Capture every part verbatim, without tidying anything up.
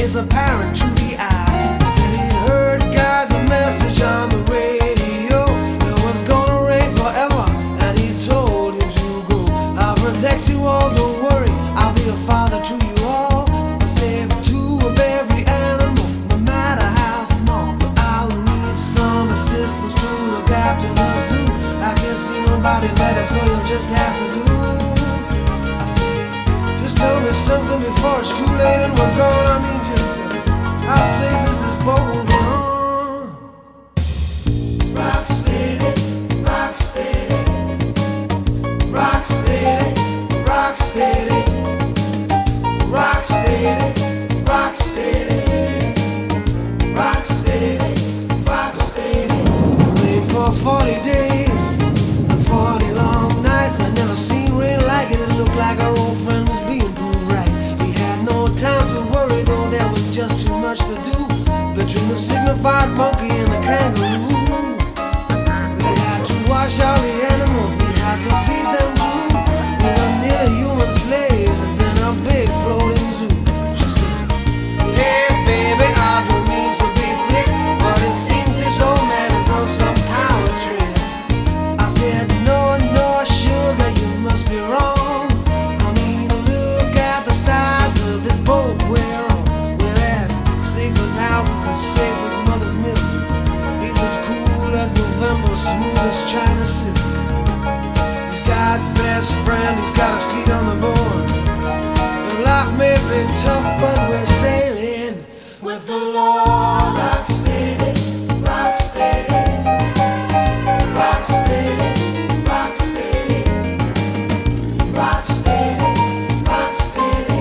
is apparent to the eye. He said he heard guys a message on the radio. It was gonna rain forever, and he told him to go. I'll protect you all, don't worry. I'll be a father to you all. I'll save two of every animal, no matter how small. But I'll need some assistance to look after the zoo. I can't see nobody better, so you'll just have to do. I say, just tell me something before it's too late and we're gone. I mean, just uh, how safe is this boat will be on? Rock steady, rock steady, rock steady, rock steady, rock steady, rock steady, rock steady, rock steady. Rain for forty days and forty long nights. I never seen rain like it. It looked like our old friend was being proved right. We had no time to worry, though there was just too much to do. Between the signified monkey and the kangaroo, we had to wash all the animals, we had to feed them too. We were nearly human slaves in a big floating zoo. She said, hey baby, I don't mean to be flick, but it seems this old man is on some power trip. I said, no, no, sugar, you must be wrong. I mean, look at the size of this boat we're on. We're as safe as houses, as safe as mother's milk. He's as cool as November, smooth as China silk. He's God's best friend, he's got a seat on the board. And life may be tough, but we're sailing with the Lord. Rock steady, rock steady, rock steady, rock steady, rock steady, rock steady,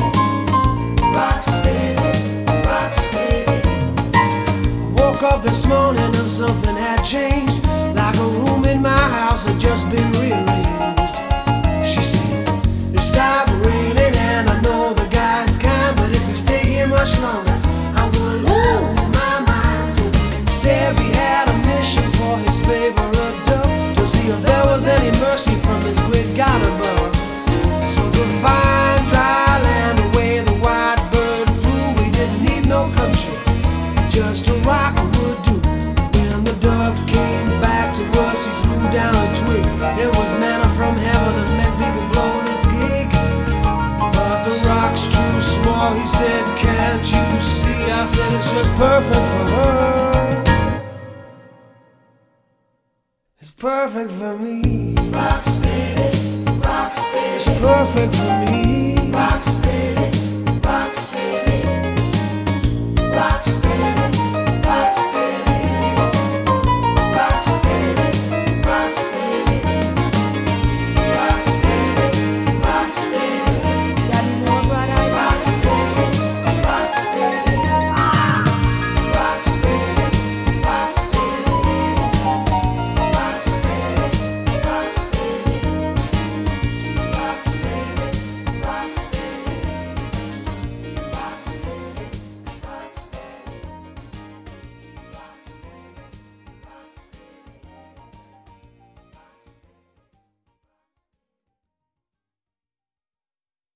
rock steady, rock steady. Woke up this morning and something had changed. Like a room in my house had just been rearranged. She said, it stopped raining and I know the guy's kind, but if we stay here much longer, I'm gonna lose my mind. So he said we had a mission for his favorite dove, to see if there was any mercy from his great God above. So to find dry land away the white bird flew, we didn't need no country, just a rock would do. When the dove came back to us, he threw down a twig. It was manna from heaven that meant we could blow this gig. But the rock's too small, he said, can't you see? I said, it's just perfect for her. It's perfect for me. Rock steady, rock steady. It's perfect for me. Rock steady.